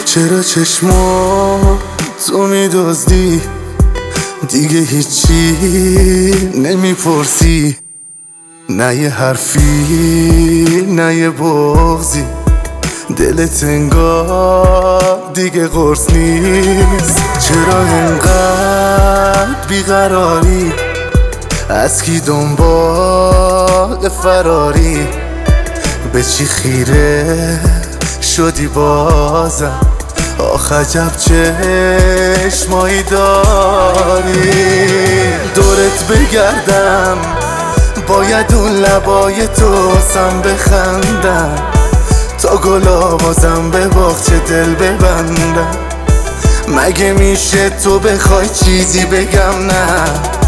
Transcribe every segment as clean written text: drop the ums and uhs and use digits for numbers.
چرا چشما تو میدزدی دیگه هیچی نمیپرسی، نه یه حرفی نه یه بغضی، دلت انگار دیگه قرص نیست. چرا انقدر بیقراری، از کی دنبال فراری، به چی خیره شدی بازم، آخ عجب چشمایی داری. دورت بگردم باید اون لبای تو واسم بخندم، تا گلا بازم به باغچه دل ببندم. مگه میشه تو بخوای چیزی بگم نه؟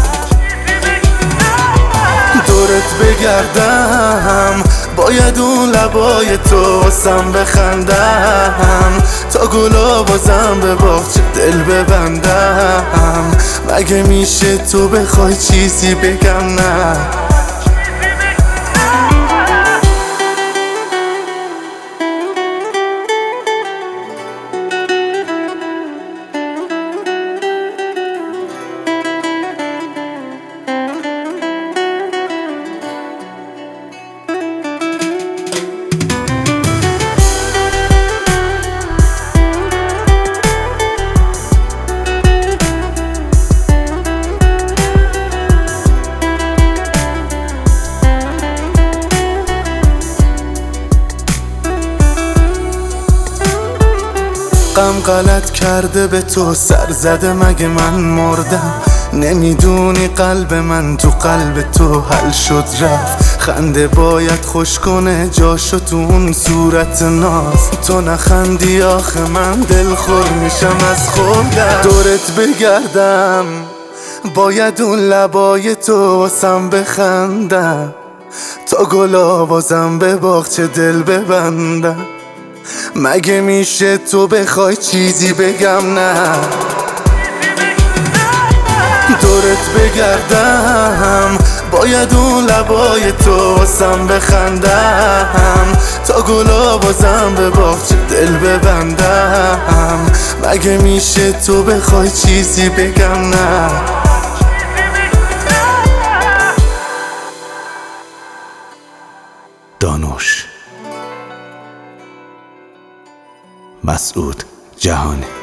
دورت بگردم باید اون لبای تو واسم بخندم، تا گلا بازم به باغچه دل ببندم. مگه میشه تو بخوای چیزی بگم نه؟ غم غلط کرده به تو سر زده، مگه من مردم؟ نمیدونی قلب من تو قلب تو حل شد رفت. خنده باید خوش کنه جاشو تو اون صورت ناز، تو نخندی آخه من دلخور میشم از خودم. دورت بگردم باید اون لبای تو واسم بخندم، تا گلا بازم به باغچه دل ببندم. مگه میشه تو بخوای چیزی بگم نه؟ دورت بگردم باید اون لبای تو واسم بخندم، تا گلا بازم به باغچه دل ببندم. مگه میشه تو بخوای چیزی بگم نه؟ دانوش مسعود جهانی.